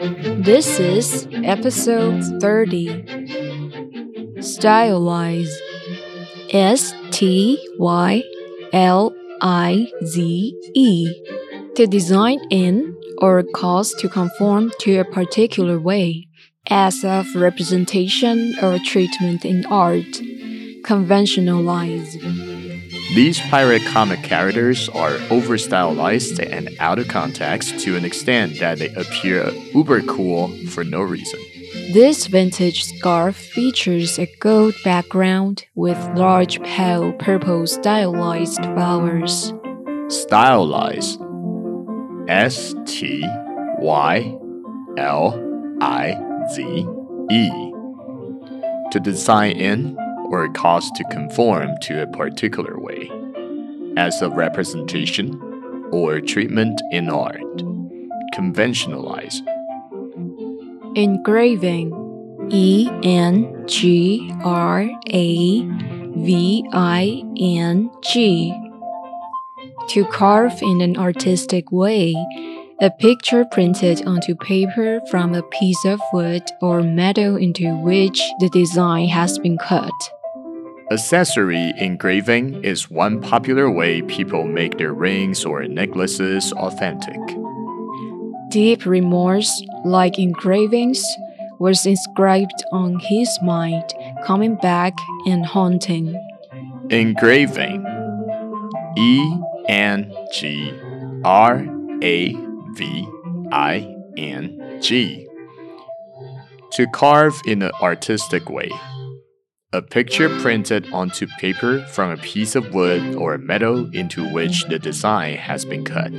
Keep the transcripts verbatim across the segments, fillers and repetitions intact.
This is episode thirty. Stylize. S T Y L I Z E. To design in or cause to conform to a particular way, as of representation or treatment in art. Conventionalize. These pirate comic characters are over-stylized and out of context to an extent that they appear uber cool for no reason. This vintage scarf features a gold background with large pale purple stylized flowers. Stylize. S T Y L I Z E. To design in or cause to conform to a particular way, as a representation or treatment in art. Conventionalize. Engraving. E N G R A V I N G. To carve in an artistic way, a picture printed onto paper from a piece of wood or metal into which the design has been cut. Accessory engraving is one popular way people make their rings or necklaces authentic. Deep remorse, like engravings, was inscribed on his mind, coming back and haunting. Engraving. E N G R A V I N G. To carve in an artistic way. A picture printed onto paper from a piece of wood or metal into which the design has been cut.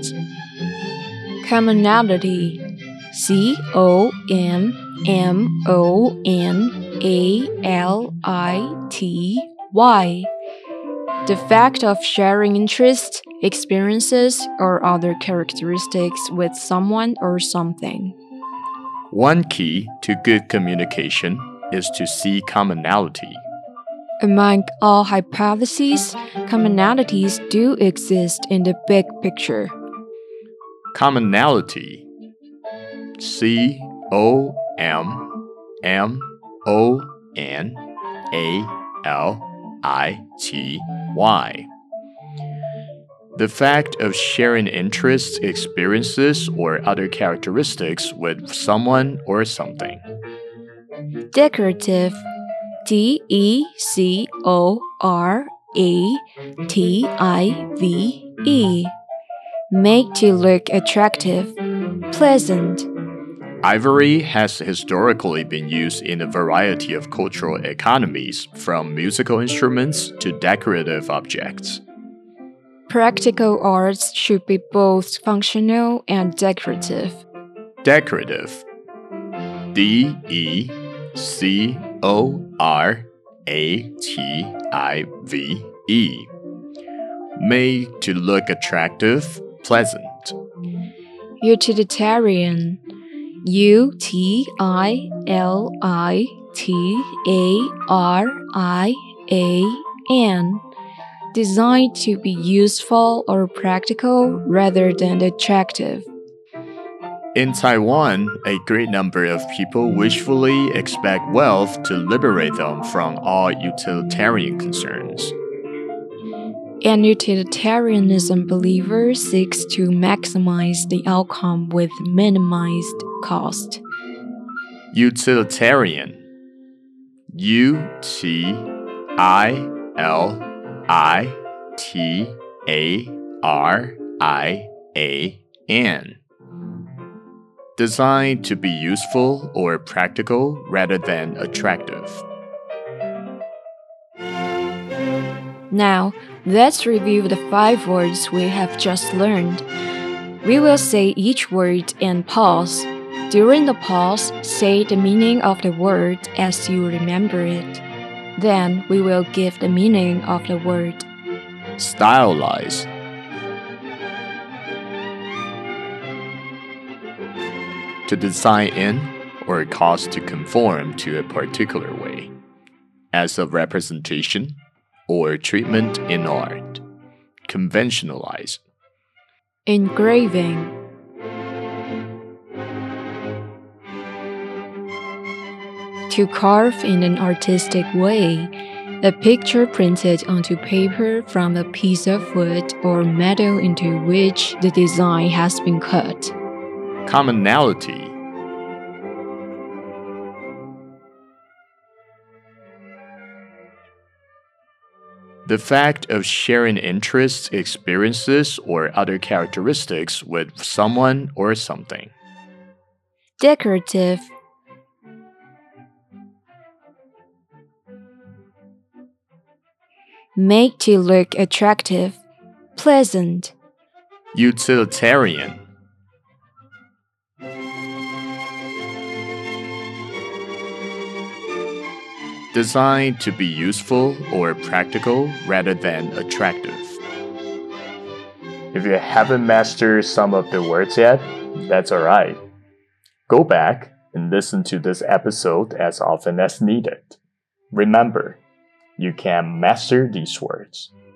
Commonality. C O M M O N A L I T Y. The fact of sharing interests, experiences, or other characteristics with someone or something. One key to good communication is to see commonality. Among all hypotheses, commonalities do exist in the big picture. Commonality. C O M M O N A L I T Y. The fact of sharing interests, experiences, or other characteristics with someone or something. Decorative. D E C O R A T I V E. Made to look attractive, pleasant. Ivory has historically been used in a variety of cultural economies, from musical instruments to decorative objects. Practical arts should be both functional and decorative. Decorative. D E C O R A T I V E. Made to look attractive, pleasant. Utilitarian. U T I L I T A R I A N. Designed to be useful or practical rather than attractive. In Taiwan, a great number of people wishfully expect wealth to liberate them from all utilitarian concerns. An utilitarianism believer seeks to maximize the outcome with minimized cost. Utilitarian. U T I L I T A R I A N. Designed to be useful or practical rather than attractive. Now, let's review the five words we have just learned. We will say each word and pause. During the pause, say the meaning of the word as you remember it. Then we will give the meaning of the word. Stylize. To design in or cause to conform to a particular way, as a representation or treatment in art. Conventionalize. Engraving. To carve in an artistic way, a picture printed onto paper from a piece of wood or metal into which the design has been cut. Commonality. The fact of sharing interests, experiences, or other characteristics with someone or something. Decorative. Make to look attractive, pleasant. Utilitarian. Designed to be useful or practical rather than attractive. If you haven't mastered some of the words yet, that's alright. Go back and listen to this episode as often as needed. Remember, you can master these words.